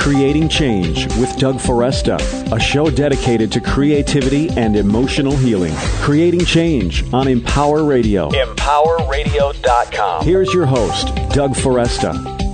Creating Change with Doug Foresta, a show dedicated to creativity and emotional healing. Creating Change on Empower Radio. EmpowerRadio.com. Here's your host, Doug Foresta.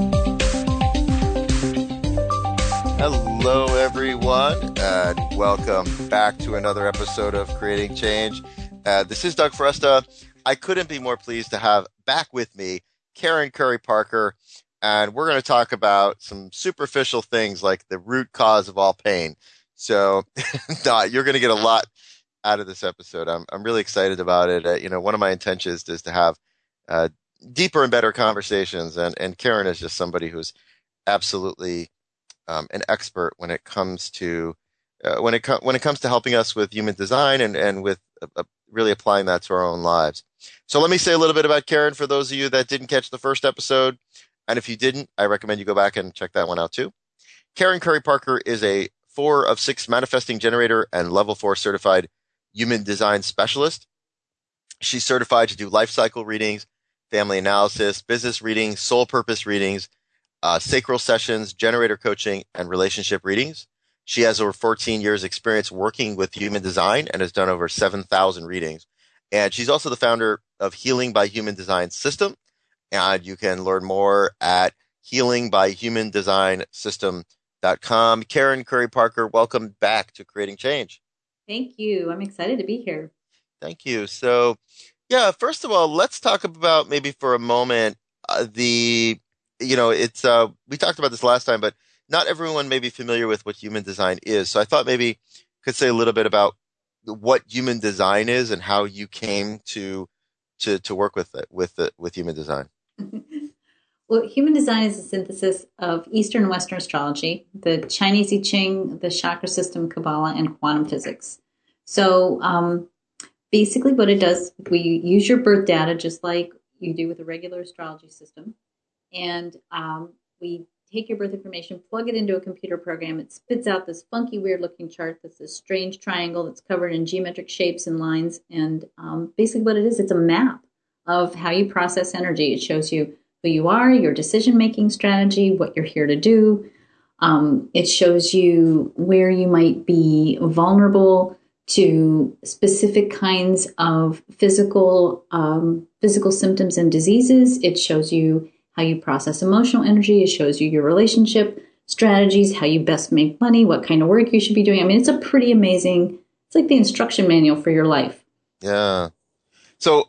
Hello, everyone, and welcome back to another episode of Creating Change. This is Doug Foresta. I couldn't be more pleased to have back with me Karen Curry Parker, and we're going to talk about some superficial things like the root cause of all pain. So, you're going to get a lot out of this episode. I'm really excited about it. One of my intentions is to have deeper and better conversations, and Karen is just somebody who's absolutely an expert when it comes to helping us with human design and with really applying that to our own lives. So let me say a little bit about Karen for those of you that didn't catch the first episode. And if you didn't, I recommend you go back and check that one out too. Karen Curry Parker is a 4 of 6 manifesting generator and level 4 certified human design specialist. She's certified to do life cycle readings, family analysis, business readings, soul purpose readings, sacral sessions, generator coaching, and relationship readings. She has over 14 years experience working with human design and has done over 7,000 readings. And she's also the founder of Healing by Human Design System. And you can learn more at healingbyhumandesignSystem.com. Karen Curry Parker, welcome back to Creating Change. Thank you. I'm excited to be here. Thank you. So, first of all, let's talk about maybe for a moment we talked about this last time, but not everyone may be familiar with what human design is. So I thought maybe you could say a little bit about what human design is and how you came to work with it, with human design. Well, human design is a synthesis of Eastern and Western astrology, the Chinese I Ching, the chakra system, Kabbalah, and quantum physics. So basically what it does, we use your birth data just like you do with a regular astrology system. And we take your birth information, plug it into a computer program. It spits out this funky, weird-looking chart that's this strange triangle that's covered in geometric shapes and lines. And basically what it is, it's a map of how you process energy. It shows you who you are, your decision-making strategy, what you're here to do. It shows you where you might be vulnerable to specific kinds of physical symptoms and diseases. It shows you how you process emotional energy. It shows you your relationship strategies, how you best make money, what kind of work you should be doing. I mean, it's a pretty amazing, it's like the instruction manual for your life. Yeah. So,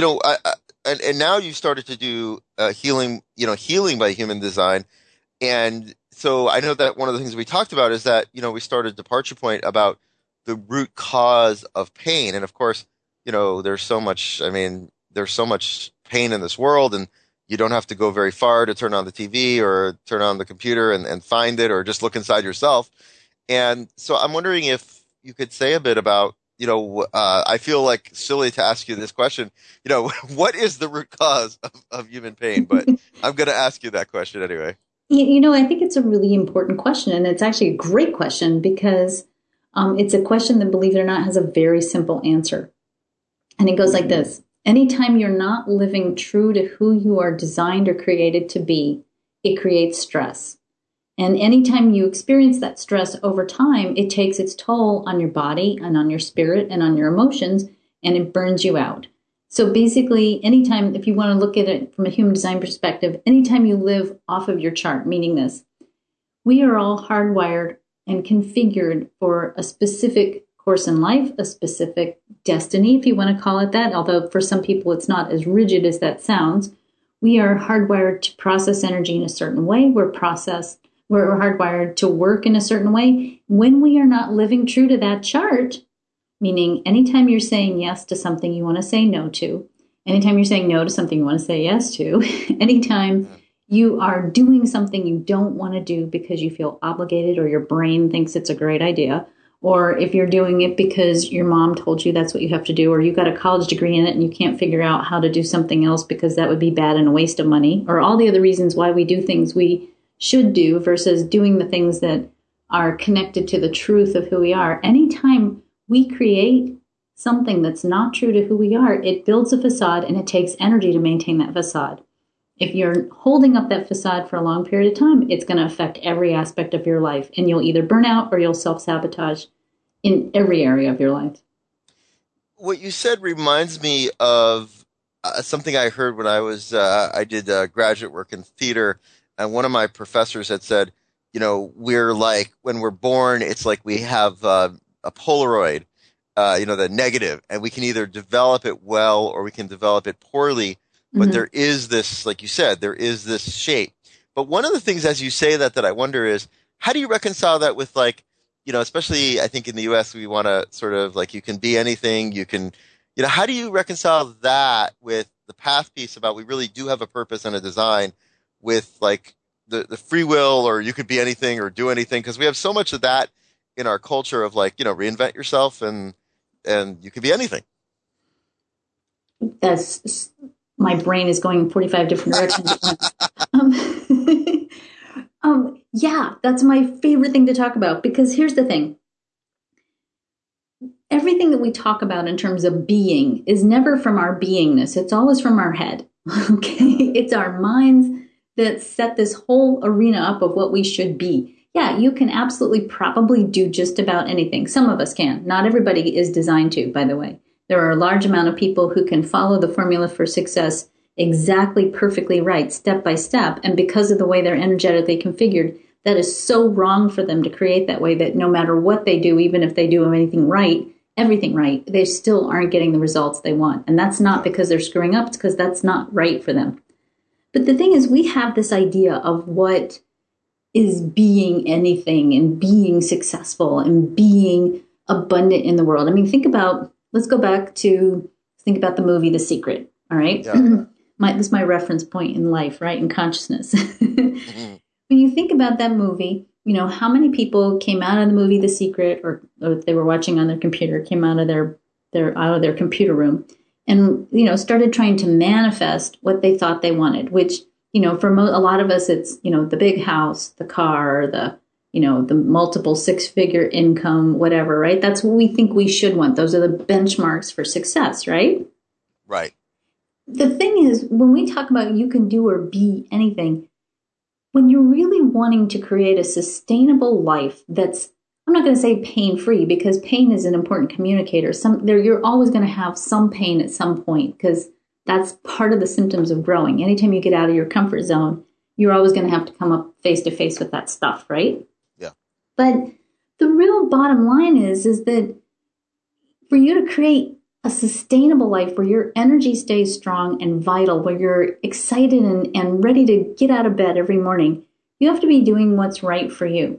and now you've started to do healing by human design. And so I know that one of the things we talked about is that, we started Departure Point about the root cause of pain. And of course, there's so much pain in this world, and you don't have to go very far to turn on the TV or turn on the computer and find it, or just look inside yourself. And so I'm wondering if you could say a bit about, I feel like silly to ask you this question, what is the root cause of human pain? But I'm going to ask you that question anyway. I think it's a really important question. And it's actually a great question because it's a question that, believe it or not, has a very simple answer. And it goes like this. Anytime you're not living true to who you are designed or created to be, it creates stress. And anytime you experience that stress over time, it takes its toll on your body and on your spirit and on your emotions, and it burns you out. So basically, anytime, if you want to look at it from a human design perspective, anytime you live off of your chart, meaning this, we are all hardwired and configured for a specific course in life, a specific destiny, if you want to call it that, although for some people it's not as rigid as that sounds. We are hardwired to process energy in a certain way. We're hardwired to work in a certain way. When we are not living true to that chart, meaning anytime you're saying yes to something you want to say no to, anytime you're saying no to something you want to say yes to, anytime you are doing something you don't want to do because you feel obligated or your brain thinks it's a great idea, or if you're doing it because your mom told you that's what you have to do, or you got a college degree in it and you can't figure out how to do something else because that would be bad and a waste of money, or all the other reasons why we do things we should do versus doing the things that are connected to the truth of who we are. Anytime we create something that's not true to who we are, it builds a facade and it takes energy to maintain that facade. If you're holding up that facade for a long period of time, it's going to affect every aspect of your life. And you'll either burn out or you'll self-sabotage in every area of your life. What you said reminds me of something I heard when I did graduate work in theater. And one of my professors had said, we're like, when we're born, it's like we have a Polaroid, the negative, and we can either develop it well or we can develop it poorly. But there is this, like you said, there is this shape. But one of the things as you say that I wonder is, how do you reconcile that with especially I think in the US, we want to sort of you can be anything, you can, how do you reconcile that with the path piece about we really do have a purpose and a design with the free will, or you could be anything or do anything? Because we have so much of that in our culture of reinvent yourself and you can be anything. That's my brain is going in 45 different directions at once. Yeah, that's my favorite thing to talk about, because here's the thing. Everything that we talk about in terms of being is never from our beingness. It's always from our head. Okay? It's our minds that set this whole arena up of what we should be. Yeah, you can absolutely probably do just about anything. Some of us can. Not everybody is designed to, by the way. There are a large amount of people who can follow the formula for success exactly perfectly right, step by step. And because of the way they're energetically configured, that is so wrong for them to create that way that no matter what they do, even if they do everything right, they still aren't getting the results they want. And that's not because they're screwing up. It's because that's not right for them. But the thing is, we have this idea of what is being anything and being successful and being abundant in the world. I mean, let's go back to think about the movie The Secret. All right. Yeah. This is my reference point in life, right? In consciousness. Mm-hmm. When you think about that movie, how many people came out of the movie The Secret, or if they were watching on their computer, came out of their computer room and, started trying to manifest what they thought they wanted, which, for a lot of us, it's, the big house, the car, the multiple six-figure income, whatever, right? That's what we think we should want. Those are the benchmarks for success, right? Right. The thing is, when we talk about you can do or be anything, when you're really wanting to create a sustainable life that's, I'm not going to say pain-free, because pain is an important communicator. You're always going to have some pain at some point, because that's part of the symptoms of growing. Anytime you get out of your comfort zone, you're always going to have to come up face-to-face with that stuff, right? Yeah. But the real bottom line is that for you to create a sustainable life where your energy stays strong and vital, where you're excited and ready to get out of bed every morning, you have to be doing what's right for you.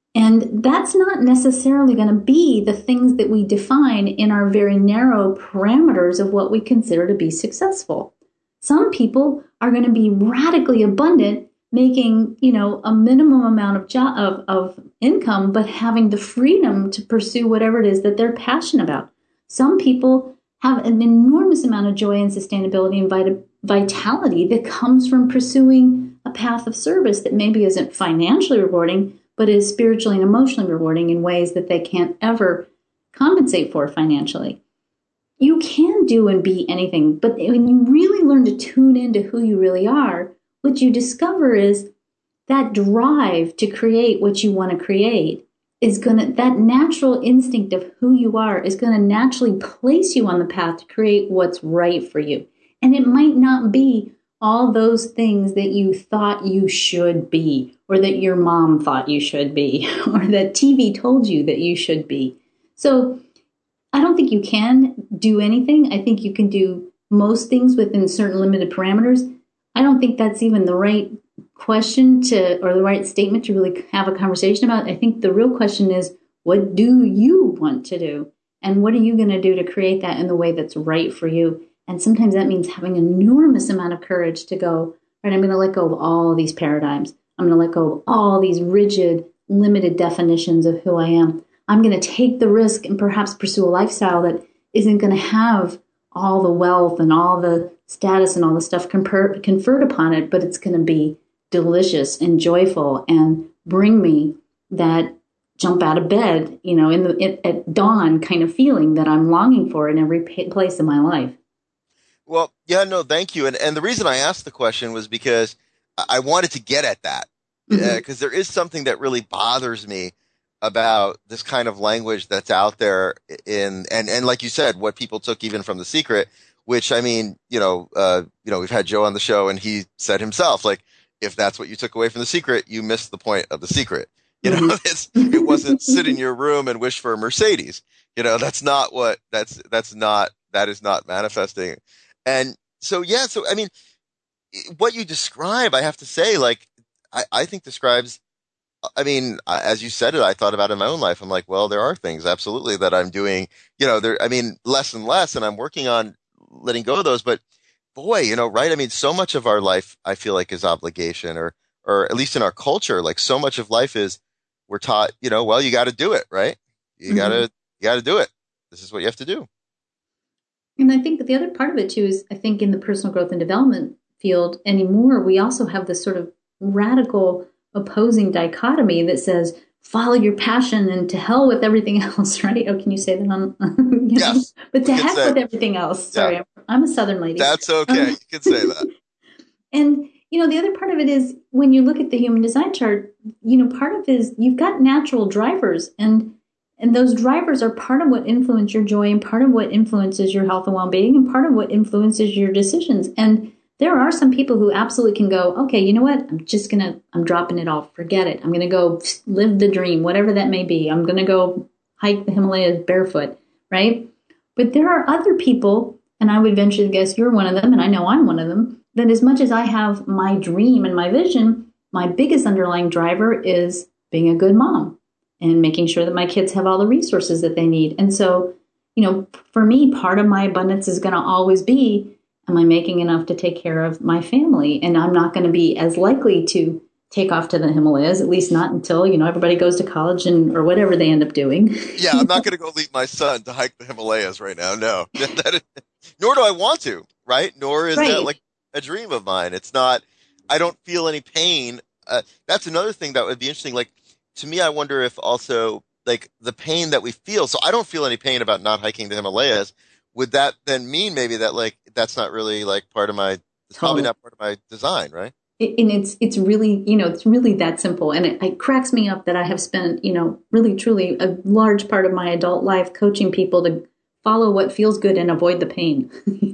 And that's not necessarily going to be the things that we define in our very narrow parameters of what we consider to be successful. Some people are going to be radically abundant, making, a minimum amount of income, but having the freedom to pursue whatever it is that they're passionate about. Some people have an enormous amount of joy and sustainability and vitality that comes from pursuing a path of service that maybe isn't financially rewarding, but is spiritually and emotionally rewarding in ways that they can't ever compensate for financially. You can do and be anything, but when you really learn to tune into who you really are, what you discover is that drive to create what you want to create that natural instinct of who you are is going to naturally place you on the path to create what's right for you. And it might not be all those things that you thought you should be, or that your mom thought you should be, or that TV told you that you should be. So I don't think you can do anything. I think you can do most things within certain limited parameters. I don't think that's even the right question or the right statement to really have a conversation about. I think the real question is, what do you want to do? And what are you going to do to create that in the way that's right for you? And sometimes that means having an enormous amount of courage to go, right, I'm going to let go of all these paradigms. I'm going to let go of all these rigid, limited definitions of who I am. I'm going to take the risk and perhaps pursue a lifestyle that isn't going to have all the wealth and all the status and all the stuff conferred upon it, but it's going to be delicious and joyful and bring me that jump out of bed, at dawn kind of feeling that I'm longing for in every place in my life. Well, yeah, no, thank you. And the reason I asked the question was because I wanted to get at that, because there is something that really bothers me about this kind of language that's out there and like you said, what people took even from The Secret, which, I mean, we've had Joe on the show and he said himself, like, if that's what you took away from The Secret, you missed the point of The Secret. It wasn't sit in your room and wish for a Mercedes. That is not manifesting. And so, yeah, so, I mean, what you describe, I have to say, like, I think describes, I mean, as you said it, I thought about it in my own life. I'm like, well, there are things absolutely that I'm doing, less and less, and I'm working on letting go of those. But boy, right? I mean, so much of our life, I feel like, is obligation, or at least in our culture, like so much of life is, we're taught, well, you got to do it, right? You got to do it. This is what you have to do. And I think that the other part of it too is, I think in the personal growth and development field anymore, we also have this sort of radical opposing dichotomy that says, follow your passion and to hell with everything else, right? Oh, can you say that on? Yes. But to heck with everything else. Sorry, yeah. I'm a Southern lady. That's okay. You can say that. And, the other part of it is, when you look at the human design chart, part of it is you've got natural drivers, and those drivers are part of what influence your joy, and part of what influences your health and well-being, and part of what influences your decisions. And there are some people who absolutely can go, okay, you know what? I'm dropping it all. Forget it. I'm going to go live the dream, whatever that may be. I'm going to go hike the Himalayas barefoot, right? But there are other people, and I would venture to guess you're one of them, and I know I'm one of them, that as much as I have my dream and my vision, my biggest underlying driver is being a good mom and making sure that my kids have all the resources that they need. And so, for me, part of my abundance is going to always be, am I making enough to take care of my family? And I'm not going to be as likely to take off to the Himalayas, at least not until, everybody goes to college or whatever they end up doing. Yeah, I'm not going to go leave my son to hike the Himalayas right now. No, nor do I want to, right? Nor is that like a dream of mine. It's not, I don't feel any pain. That's another thing that would be interesting. Like, to me, I wonder if also, like, the pain that we feel. So I don't feel any pain about not hiking the Himalayas. Would that then mean maybe that, like, that's not really like part of my, it's probably not part of my design, right? And it's really, it's really that simple. And it cracks me up that I have spent, really, truly a large part of my adult life coaching people to follow what feels good and avoid the pain,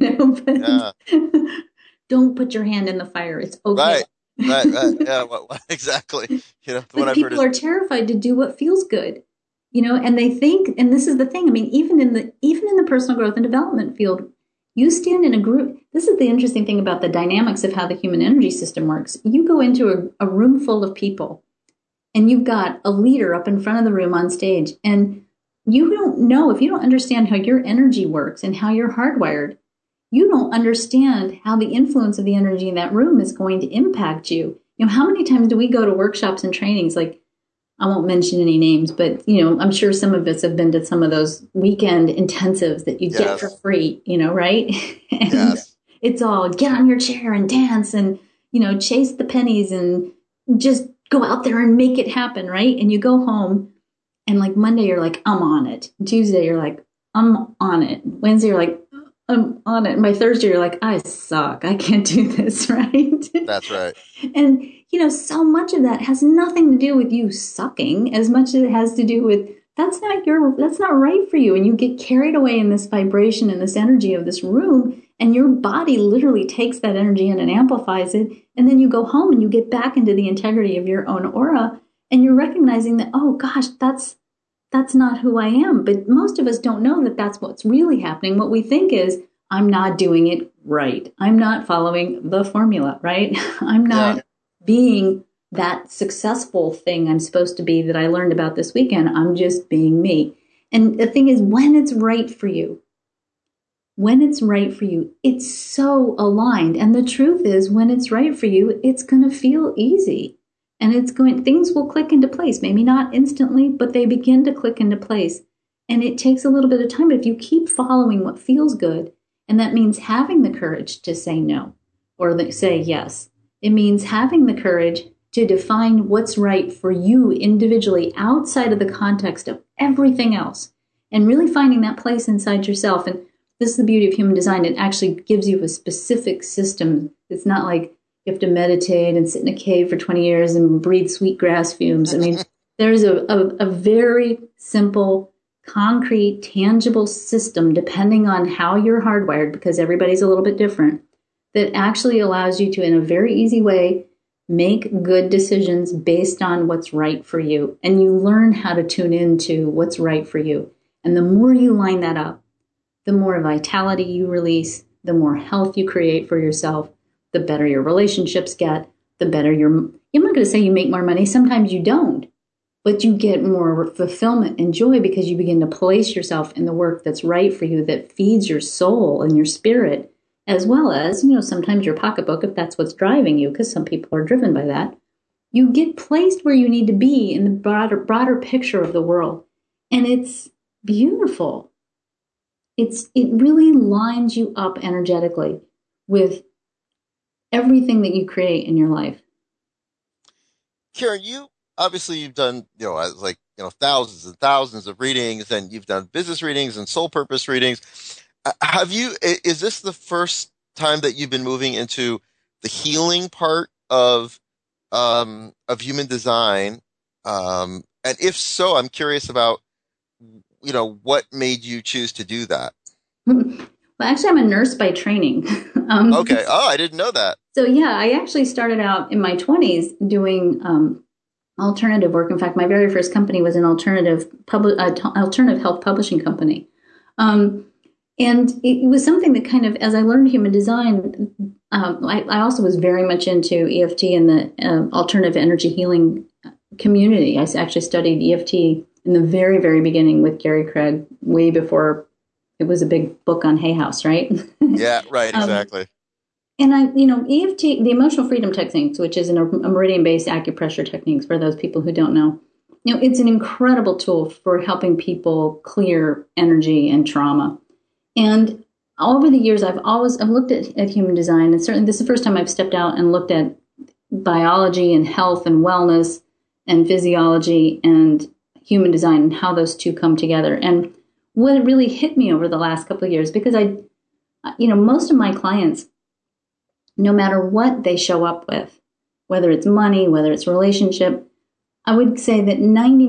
Don't put your hand in the fire. It's okay. Right. Yeah, exactly. But people are terrified to do what feels good, and they think, and this is the thing. I mean, even in the personal growth and development field, you stand in a group. This is the interesting thing about the dynamics of how the human energy system works. You go into a room full of people, and you've got a leader up in front of the room on stage, and you don't know, if you don't understand how your energy works and how you're hardwired, you don't understand how the influence of the energy in that room is going to impact you. How many times do we go to workshops and trainings? Like, I won't mention any names, but, I'm sure some of us have been to some of those weekend intensives that you get for free, right? And it's all get on your chair and dance and, chase the pennies and just go out there and make it happen, right? And you go home and, like, Monday you're like, I'm on it. Tuesday you're like, I'm on it. Wednesday you're like, I'm on it. And by Thursday, you're like, I suck. I can't do this, right? That's right. And, so much of that has nothing to do with you sucking as much as it has to do with that's not right for you. And you get carried away in this vibration and this energy of this room, and your body literally takes that energy in and amplifies it. And then you go home and you get back into the integrity of your own aura, and you're recognizing that, oh gosh, that's not who I am. But most of us don't know that that's what's really happening. What we think is, I'm not doing it right. I'm not following the formula, right? I'm not being that successful thing I'm supposed to be that I learned about this weekend. I'm just being me. And the thing is, when it's right for you, it's so aligned. And the truth is, when it's right for you, it's going to feel easy. And things will click into place. Maybe not instantly, but they begin to click into place. And it takes a little bit of time. But if you keep following what feels good, and that means having the courage to say no or say yes. It means having the courage to define what's right for you individually outside of the context of everything else, and really finding that place inside yourself. And this is the beauty of human design. It actually gives you a specific system. It's not like you have to meditate and sit in a cave for 20 years and breathe sweet grass fumes. I mean, there's a very simple, concrete, tangible system, depending on how you're hardwired, because everybody's a little bit different, that actually allows you to, in a very easy way, make good decisions based on what's right for you. And you learn how to tune into what's right for you. And the more you line that up, the more vitality you release, the more health you create for yourself, the better your relationships get, the better I'm not going to say you make more money. Sometimes you don't, but you get more fulfillment and joy because you begin to place yourself in the work that's right for you, that feeds your soul and your spirit, as well as, sometimes your pocketbook, if that's what's driving you, because some people are driven by that. You get placed where you need to be in the broader picture of the world. And it's beautiful. It really lines you up energetically with everything that you create in your life. Karen, you've done, thousands and thousands of readings, and you've done business readings and soul purpose readings. Is this the first time that you've been moving into the healing part of human design? And if so, I'm curious about, what made you choose to do that? Well, actually, I'm a nurse by training. Okay. Oh, I didn't know that. So, yeah, I actually started out in my 20s doing alternative work. In fact, my very first company was an alternative health publishing company. And it was something that kind of, as I learned human design, I also was very much into EFT and the alternative energy healing community. I actually studied EFT in the very, very beginning with Gary Craig, way before it was a big book on Hay House, right? Yeah, right, exactly. And EFT, the emotional freedom techniques, which is a meridian-based acupressure techniques for those people who don't know, it's an incredible tool for helping people clear energy and trauma. And over the years, I've looked at human design, and certainly this is the first time I've stepped out and looked at biology and health and wellness and physiology and human design and how those two come together. And what really hit me over the last couple of years, because most of my clients, no matter what they show up with, whether it's money, whether it's relationship, I would say that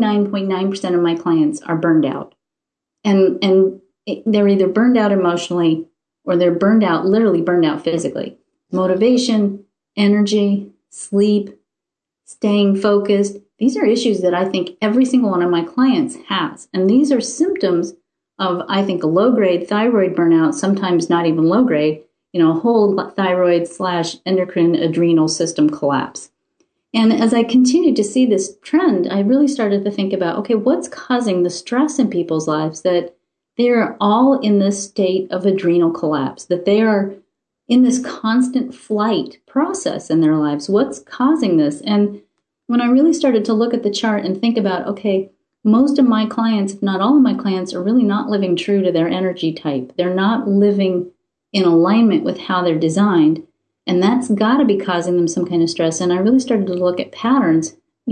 99.9% of my clients are burned out. And they're either burned out emotionally or they're literally burned out physically. Motivation, energy, sleep, staying focused. These are issues that I think every single one of my clients has. And these are symptoms of, I think, a low-grade thyroid burnout, sometimes not even low-grade, whole thyroid/endocrine adrenal system collapse. And as I continued to see this trend, I really started to think about, okay, what's causing the stress in people's lives that they're all in this state of adrenal collapse, that they are in this constant flight process in their lives? What's causing this? And when I really started to look at the chart and think about, okay, most of my clients, if not all of my clients, are really not living true to their energy type. They're not living in alignment with how they're designed. And that's got to be causing them some kind of stress. And I really started to look at patterns.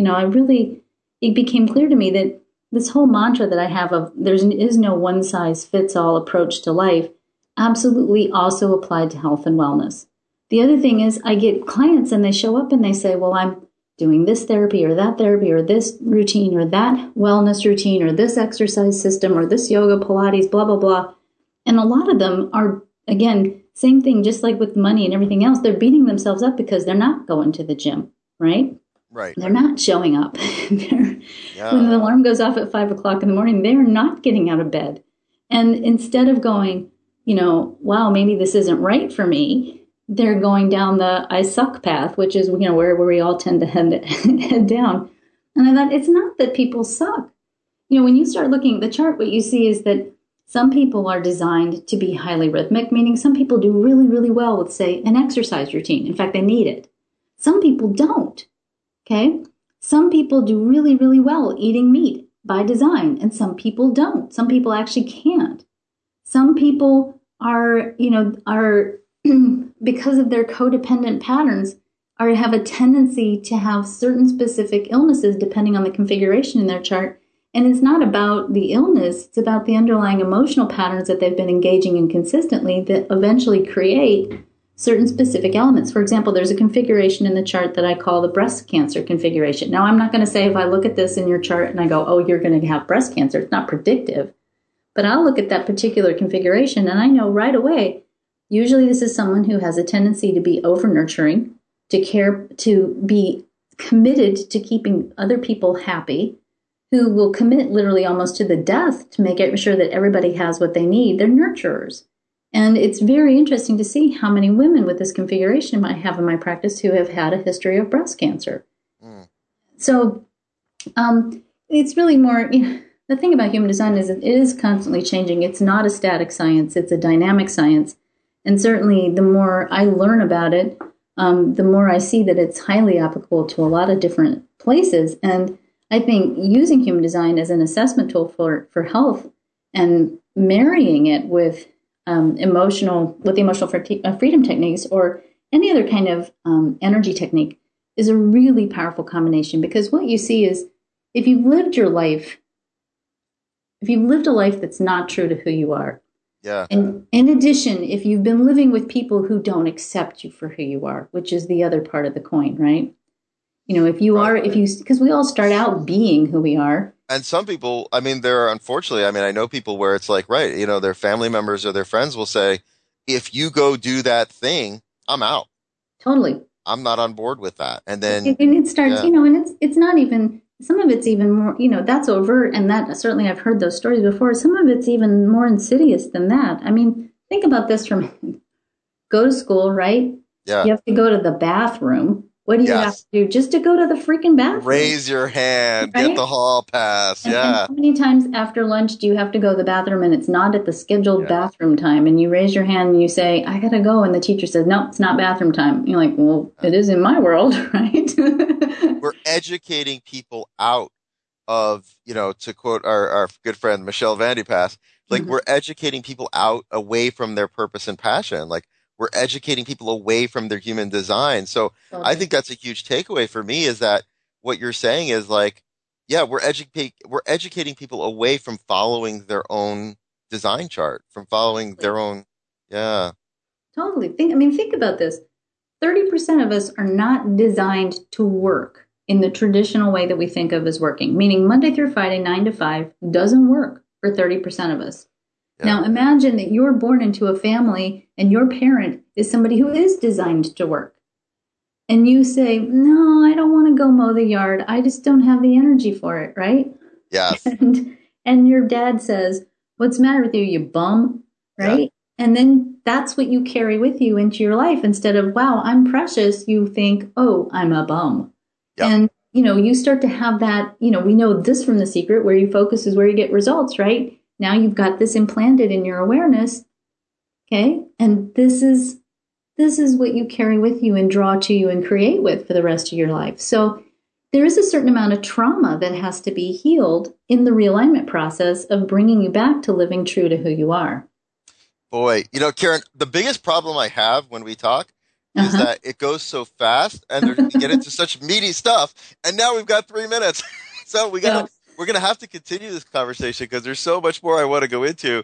It became clear to me that this whole mantra that I have of there is no one-size-fits-all approach to life absolutely also applied to health and wellness. The other thing is I get clients and they show up and they say, well, I'm doing this therapy or this routine or that wellness routine or this exercise system or this yoga, Pilates, blah, blah, blah. And a lot of them are, again, same thing, just like with money and everything else, they're beating themselves up because they're not going to the gym, right? Right. They're not showing up. When the alarm goes off at 5 o'clock in the morning, they're not getting out of bed. And instead of going, wow, maybe this isn't right for me, they're going down the I suck path, which is, where we all tend to head down. And I thought, it's not that people suck. When you start looking at the chart, what you see is that some people are designed to be highly rhythmic, meaning some people do really, really well with, say, an exercise routine. In fact, they need it. Some people don't. Okay? Some people do really, really well eating meat by design, and some people don't. Some people actually can't. Some people are because of their codependent patterns, have a tendency to have certain specific illnesses depending on the configuration in their chart. And it's not about the illness, it's about the underlying emotional patterns that they've been engaging in consistently that eventually create certain specific elements. For example, there's a configuration in the chart that I call the breast cancer configuration. Now, I'm not going to say if I look at this in your chart and I go, oh, you're going to have breast cancer. It's not predictive. But I'll look at that particular configuration and I know right away, usually this is someone who has a tendency to be over-nurturing, to care, to be committed to keeping other people happy, who will commit literally almost to the death to make sure that everybody has what they need. They're nurturers. And it's very interesting to see how many women with this configuration I have in my practice who have had a history of breast cancer. Mm. So it's really more, the thing about human design is it is constantly changing. It's not a static science. It's a dynamic science. And certainly the more I learn about it, the more I see that it's highly applicable to a lot of different places. And I think using human design as an assessment tool for health and marrying it with emotional freedom techniques or any other kind of energy technique is a really powerful combination, because what you see is if you've lived a life that's not true to who you are, and in addition, if you've been living with people who don't accept you for who you are, which is the other part of the coin, right? Because we all start out being who we are. And some people, I know people where it's like, right, their family members or their friends will say, if you go do that thing, I'm out. Totally. I'm not on board with that. And then it starts, and it's not even, some of it's even more, that's overt. And that certainly I've heard those stories before. Some of it's even more insidious than that. I mean, think about this go to school, right? Yeah. You have to go to the bathroom. What do you have to do just to go to the freaking bathroom? Raise your hand, right? Get the hall pass. And how many times after lunch do you have to go to the bathroom and it's not at the scheduled bathroom time, and you raise your hand and you say, I got to go, and the teacher says, no, it's not bathroom time. And you're like, well, it is in my world, right? We're educating people out of, to quote our good friend Michelle Vandepass, like we're educating people out away from their purpose and passion. Like, we're educating people away from their human design. So I think that's a huge takeaway for me, is that what you're saying is like, we're educating people away from following their own design chart, from following their own. Yeah. Totally. Think about this. 30% of us are not designed to work in the traditional way that we think of as working, meaning Monday through Friday, 9 to 5 doesn't work for 30% of us. Yeah. Now, imagine that you're born into a family and your parent is somebody who is designed to work. And you say, no, I don't want to go mow the yard. I just don't have the energy for it, right? Yes. And your dad says, what's the matter with you, you bum, right? Yeah. And then that's what you carry with you into your life. Instead of, wow, I'm precious, you think, oh, I'm a bum. Yep. And, you start to have that, we know this from The Secret, where you focus is where you get results, right? Now you've got this implanted in your awareness, okay? And this is what you carry with you and draw to you and create with for the rest of your life. So there is a certain amount of trauma that has to be healed in the realignment process of bringing you back to living true to who you are. Boy, Karen, the biggest problem I have when we talk is that it goes so fast and we get into such meaty stuff. And now we've got 3 minutes. So we're going to have to continue this conversation because there's so much more I want to go into.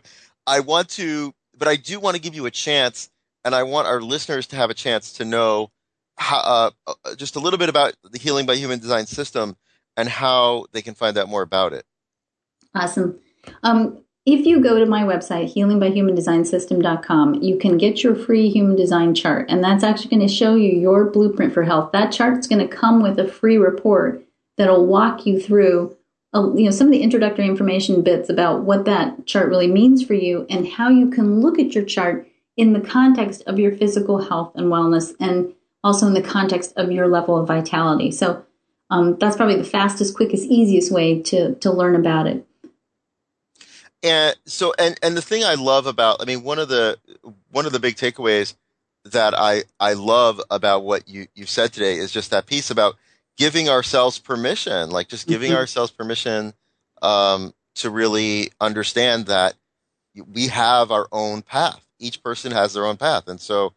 But I do want to give you a chance, and I want our listeners to have a chance to know how, just a little bit about the Healing by Human Design system and how they can find out more about it. Awesome. If you go to my website, healingbyhumandesignsystem.com, you can get your free human design chart, and that's actually going to show you your blueprint for health. That chart's going to come with a free report that'll walk you through some of the introductory information bits about what that chart really means for you and how you can look at your chart in the context of your physical health and wellness, and also in the context of your level of vitality. So that's probably the fastest, quickest, easiest way to learn about it. And so, and the thing I love about, one of the big takeaways that I love about what you've said today is just that piece about giving ourselves permission, like just giving ourselves permission to really understand that we have our own path. Each person has their own path. And so,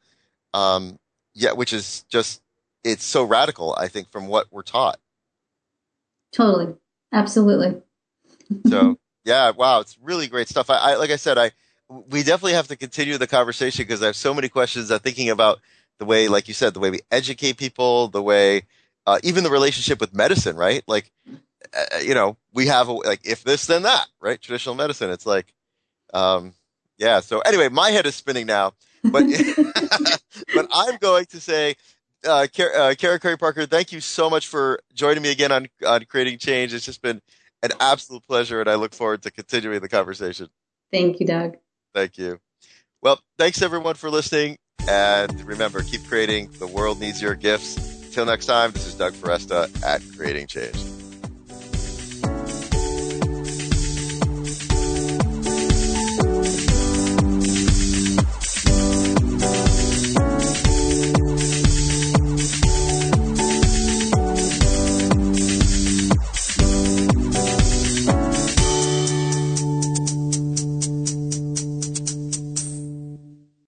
which is just, it's so radical, I think, from what we're taught. Totally. Absolutely. So yeah, wow, it's really great stuff. I like I said, we definitely have to continue the conversation because I have so many questions. I'm thinking about the way, like you said, the way we educate people, the way, even the relationship with medicine, right? Like, we have like if this then that, right? Traditional medicine. It's like, yeah. So anyway, my head is spinning now, but but I'm going to say, Karen Curry Parker, thank you so much for joining me again on Creating Change. It's just been an absolute pleasure, and I look forward to continuing the conversation. Thank you, Doug. Thank you. Well, thanks everyone for listening, and remember, keep creating. The world needs your gifts. Until next time, this is Doug Foresta at Creating Change.